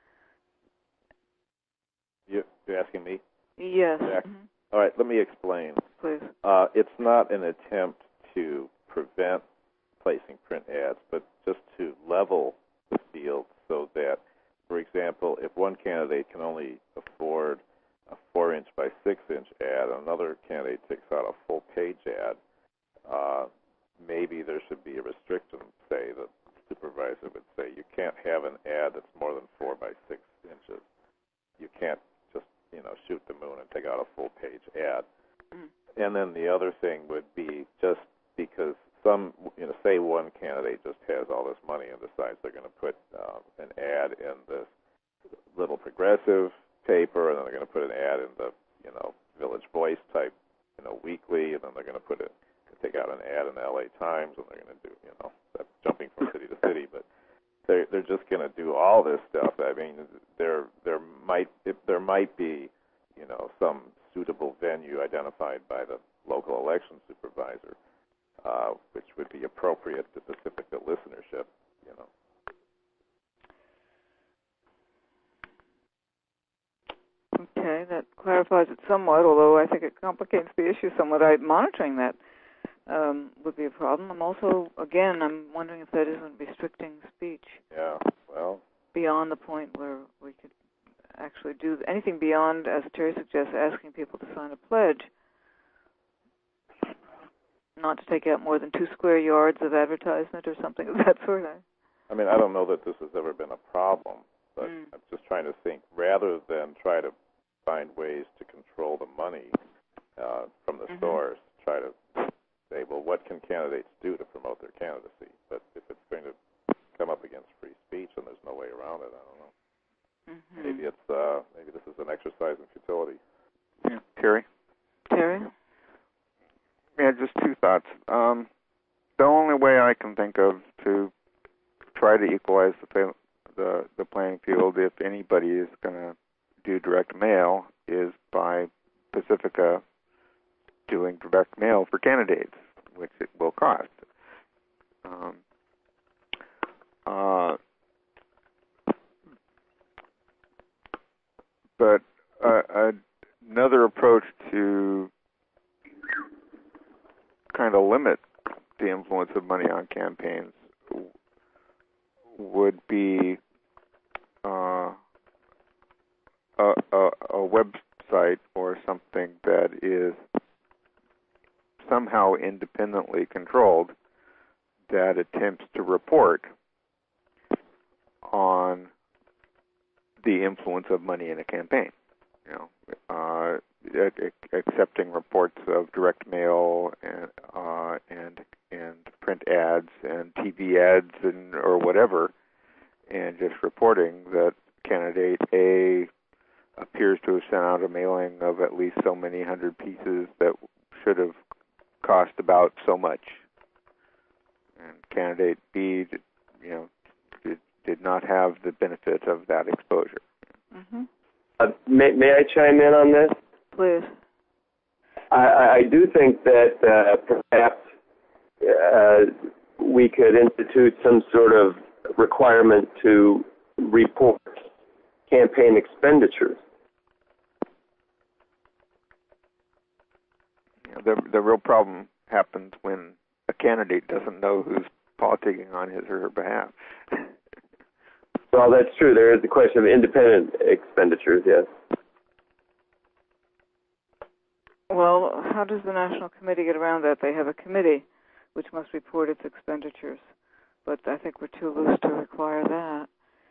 You, you're asking me? Yes. Jack? Mm-hmm. All right, let me explain. Please. Uh, it's not an attempt to prevent placing print ads, but just to level the field so that, for example, if one candidate can only afford a four-inch by six-inch ad, and another candidate takes out a full-page ad, uh, maybe there should be a restriction, say, the supervisor would say, you can't have an ad that's more than four by six inches. You can't just, you know, shoot the moon and take out a full-page ad. Mm. And then the other thing would be just because some, you know, say one candidate just has all this money and decides they're going to put uh, an ad in this little progressive paper, and then they're going to put an ad in the, you know, Village Voice type, you know, weekly, and then they're going to put it, take out an ad in the L A Times, and they're going to do, you know, that's jumping from city to city, but they're they're just going to do all this stuff. I mean, there there might if there might be, you know, some suitable venue identified by the local election supervisor, uh, which would be appropriate to Pacifica listenership, you know. Okay, that clarifies it somewhat, although I think it complicates the issue somewhat. I, monitoring that um, would be a problem. I'm also, again, I'm wondering if that isn't restricting speech. Yeah, well. Beyond the point where we could actually do anything beyond, as Terry suggests, asking people to sign a pledge, not to take out more than two square yards of advertisement or something of that sort. I mean, I don't know that this has ever been a problem, but mm. I'm just trying to think, rather than try to find ways to control the money uh, from the mm-hmm. source, try to say, well, what can candidates do to promote their candidacy? But if it's going to come up against free speech, and there's no way around it, I don't know. Mm-hmm. Maybe it's uh, maybe this is an exercise in futility. Yeah. Terry? Terry? Yeah, just two thoughts. Um, the only way I can think of to try to equalize the the, the playing field, if anybody is going to do direct mail, is by Pacifica doing direct mail for candidates, which it will cost. Um, uh, but uh, uh, another approach to kind of limit the influence of money on campaigns would be uh, a, a, a website or something that is somehow independently controlled that attempts to report the influence of money in a campaign. You know, uh, accepting reports of direct mail and uh, and and print ads and T V ads and or whatever, and just reporting that candidate A appears to have sent out a mailing of at least so many hundred pieces that should have cost about so much, and candidate B, did, you know, did, did not have the benefit of that exposure. Mm-hmm. Uh, may, may I chime in on this? Please. I, I do think that uh, perhaps uh, we could institute some sort of requirement to report campaign expenditures. You know, the the real problem happens when a candidate doesn't know who's politicking on his or her behalf. Well, that's true. There is the question of independent expenditures, yes. Well, how does the National Committee get around that? They have a committee which must report its expenditures, but I think we're too loose to require that.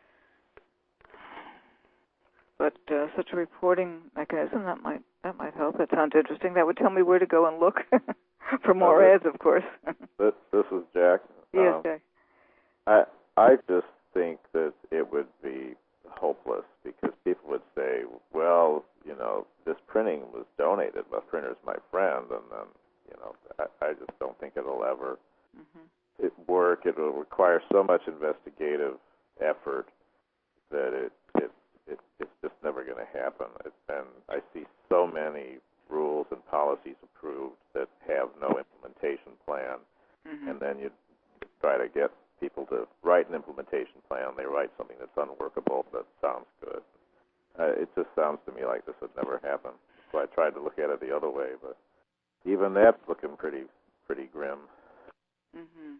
But uh, such a reporting mechanism, that might that might help. That sounds interesting. That would tell me where to go and look for more uh, ads, of course. this, this is Jack. Yes, um, Jack. I I just think that it would be hopeless because people would say, well, you know, this printing was donated. My printer's my friend, and then, you know, I, I just don't think it'll ever Mm-hmm. it work. It will require so much investigative effort that it it, it it's just never going to happen. It, and I see so many rules and policies approved that have no implementation plan, Mm-hmm. and then you try to get people to write an implementation plan. They write something that's unworkable that sounds good. Uh, it just sounds to me like this would never happen. So I tried to look at it the other way, but even that's looking pretty pretty grim. Mm-hmm.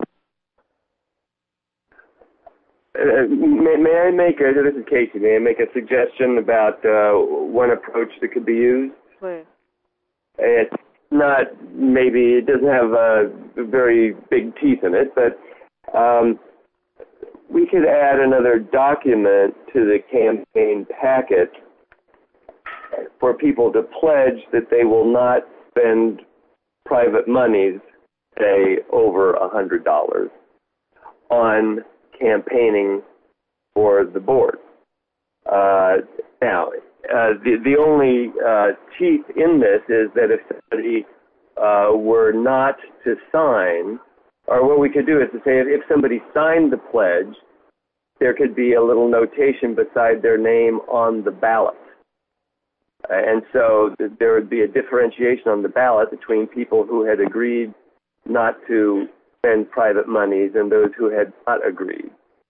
Uh, may, may I make a, this is Casey, may I make a suggestion about uh, one approach that could be used? Please. It's not, maybe, it doesn't have uh, very big teeth in it, but um, we could add another document to the campaign packet for people to pledge that they will not spend private monies, say, over one hundred dollars on campaigning for the board. Uh, now, uh, the, the only uh, teeth in this is that if somebody uh, were not to sign, or what we could do is to say if, if somebody signed the pledge, there could be a little notation beside their name on the ballot. Uh, and so th- there would be a differentiation on the ballot between people who had agreed not to spend private monies and those who had not agreed.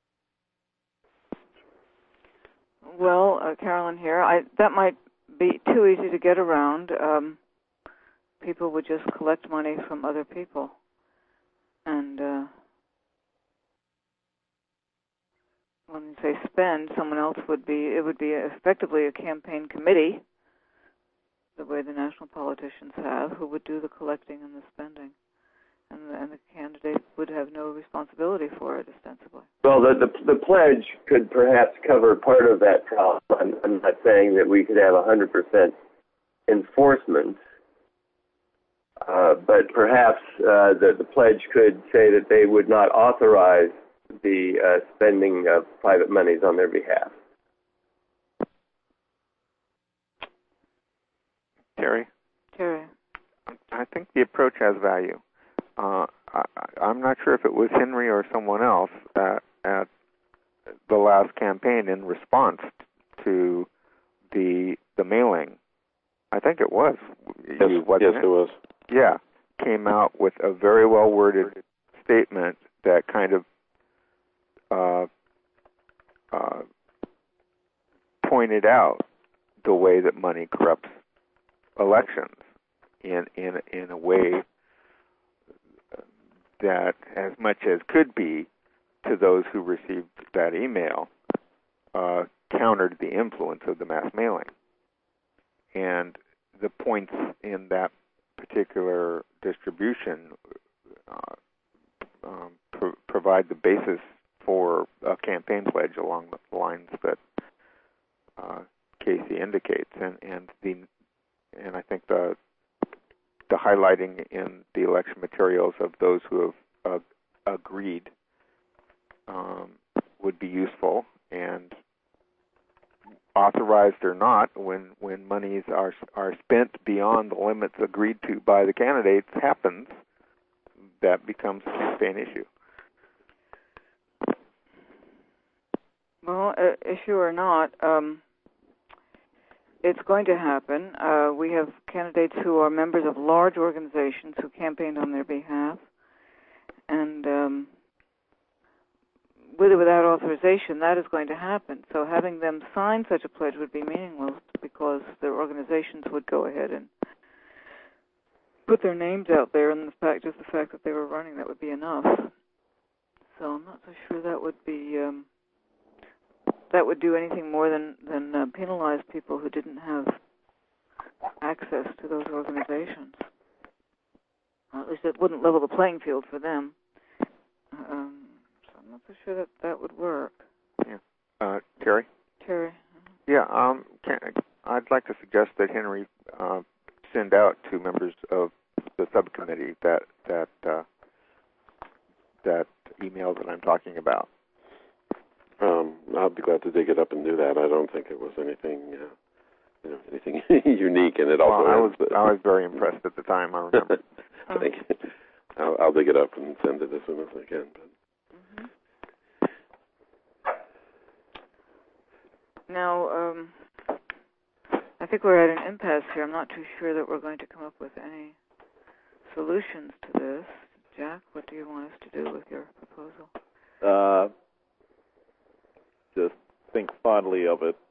Well, uh, Carolyn here. I that might be too easy to get around. Um, people would just collect money from other people, and uh, when you say spend, someone else would be. It would be effectively a campaign committee, the way the national politicians have, who would do the collecting and the spending. And the, and the candidate would have no responsibility for it, ostensibly. Well, the, the the pledge could perhaps cover part of that problem. I'm, I'm not saying that we could have one hundred percent enforcement, uh, but perhaps uh, the, the pledge could say that they would not authorize the uh, spending of private monies on their behalf. Terry? Terry. I think the approach has value. Uh, I, I'm not sure if it was Henry or someone else at, at the last campaign in response to the the mailing. I think it was. Yes, you, wasn't yes it? it was. Yeah, came out with a very well worded statement that kind of uh, uh, pointed out the way that money corrupts elections in in in a way that, as much as could be to those who received that email, uh, countered the influence of the mass mailing. And the points in that particular distribution uh, um, pro- provide the basis for a campaign pledge along the lines that indicates, and, and the and I think the the highlighting in the election materials of those who have uh, agreed um, would be useful, and authorized or not, when when monies are are spent beyond the limits agreed to by the candidates happens, that becomes a campaign issue. Well, uh, issue or not, um, it's going to happen. Uh, we have candidates who are members of large organizations who campaigned on their behalf, and um, with or without authorization, that is going to happen. So having them sign such a pledge would be meaningless because their organizations would go ahead and put their names out there, and the fact, just the fact that they were running, that would be enough. So I'm not so sure that would be um, that would do anything more than than uh, penalize people who didn't have access to those organizations. Or at least it wouldn't level the playing field for them. Um, I'm not so sure that that would work. Yeah. Uh, Terry? Terry? Yeah, um, can, I'd like to suggest that Henry uh, send out to members of the subcommittee that that uh, that email that I'm talking about. Um, I'll be glad to dig it up and do that. I don't think it was anything, uh, you know, anything unique, and it also. Well, I was I was very impressed at the time. I remember. Thank you. I'll, I'll dig it up and send it as soon as I can. But. Now, um, I think we're at an impasse here. I'm not too sure that we're going to come up with any solutions to this. Jack, what do you want us to do with your proposal? Uh, just think fondly of it.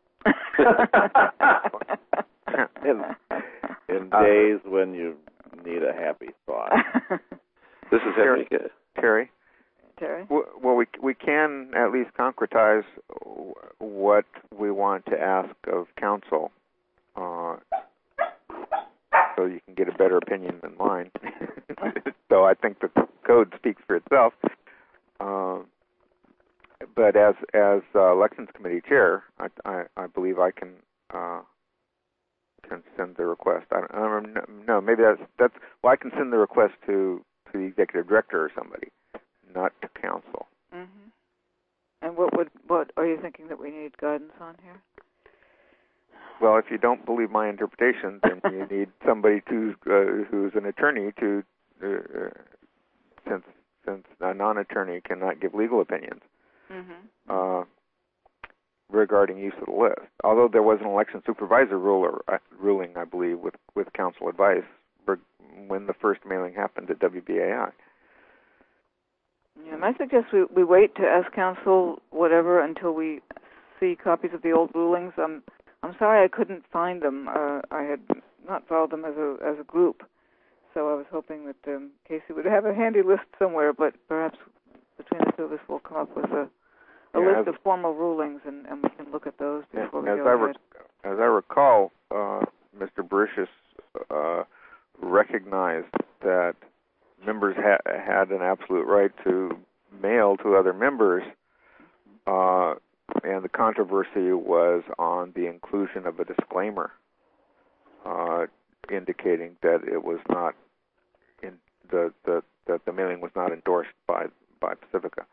in in days when you need a happy thought. This is Henry. Terry? Terry? Well, we we can at least concretize what we want to ask of council, uh, so you can get a better opinion than mine. So I think the code speaks for itself. Uh, but as as uh, elections committee chair, I, I, I believe I can uh, can send the request. I don't, I don't no, maybe that's that's well, I can send the request to to the executive director or somebody, not to council. Mm-hmm. And what would what are you thinking that we need guidance on here? Well, if you don't believe my interpretation, then you need somebody to uh, who's an attorney to, uh, since since a non-attorney cannot give legal opinions mm-hmm. uh, regarding use of the list. Although there was an election supervisor ruler, uh, ruling, I believe, with with council advice when the first mailing happened at W B A I. Yeah, I suggest we, we wait to ask council whatever until we see copies of the old rulings. I'm I'm sorry I couldn't find them. Uh, I had not filed them as a as a group, so I was hoping that um, Casey would have a handy list somewhere. But perhaps between the two of us, we'll come up with a, a yeah, list of formal rulings, and, and we can look at those before as we go I ahead. Rec- as I recall, uh, Mister Baricius uh, recognized that members ha- had an absolute right to mail to other members, uh, and the controversy was on the inclusion of a disclaimer uh, indicating that it was not in the, the that the mailing was not endorsed by by Pacifica.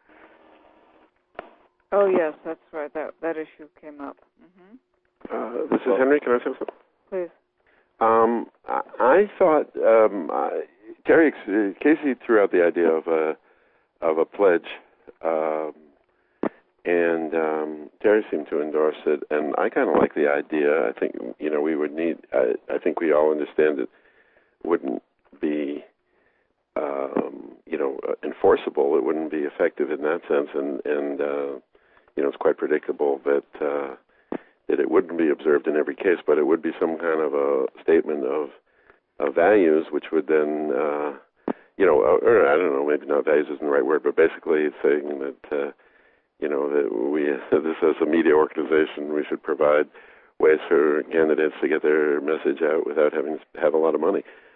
Oh yes, that's right. That that issue came up. Mm-hmm. Uh, this is Henry. Can I say something? Please. Um, I, I thought um, I, Terry uh, Casey threw out the idea of a of a pledge, um, and um, Terry seemed to endorse it, and I kind of like the idea. I think you know we would need. I, I think we all understand it wouldn't be um, you know enforceable. It wouldn't be effective in that sense, and and uh, you know it's quite predictable that. Uh, that it wouldn't be observed in every case, but it would be some kind of a statement of, of values, which would then, uh, you know, or I don't know, maybe not values isn't the right word, but basically saying that, uh, you know, that we, this as a media organization, we should provide ways for candidates to get their message out without having to have a lot of money.